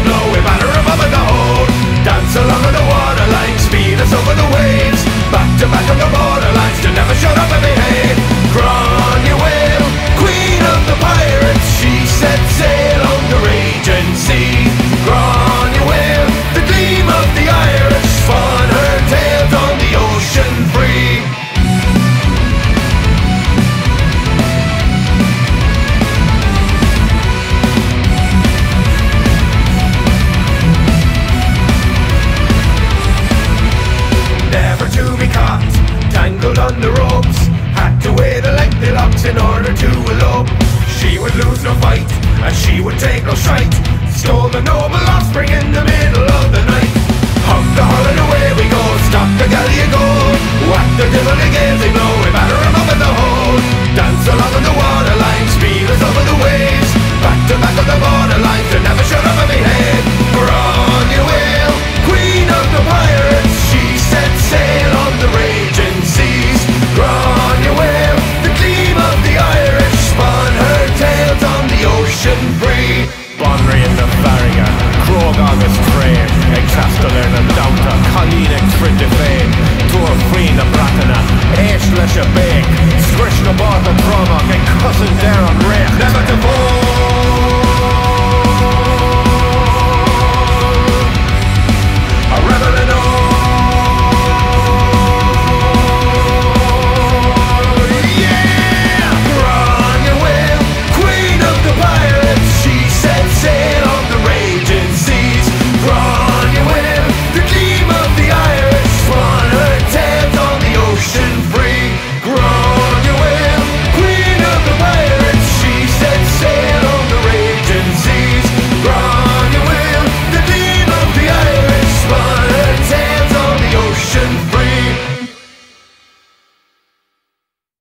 blow, we batter them up in the hold. Dance along on the waterline, speed us over the waves. Back to back on the borderlines, to never shut up and behave. Granuaile, queen of the pirates, she set sail on the raging sea. Granuaile, the gleam of the Irish, spun her tales on the ocean free. Never to be caught, tangled on the ropes, had to wait a lengthy locks in order to elope. She would lose no fight, and she would take no shite. Stole the noble offspring in the middle of the night. Hug the hull and away we go, stop the galley and go. Whack the devil again, they blow, we batter him up in the hole. Dance along on the waterline, speed us over the waves. Back to back on the borderline, to never shut up and behave. Granuaile, queen of the pirates, she set sail on the raging seas. Granuaile, the gleam of the Irish, spun her tales on the ocean free. Bonry in the Farriga, Krog August Frey, Exastoler na Dauta, Colleen Frid de Fay, Tour Free na Bratana, Eish Lesh a Bake, Swish na Bart and Bromach, and Cousin Darren Reich. Never to fall.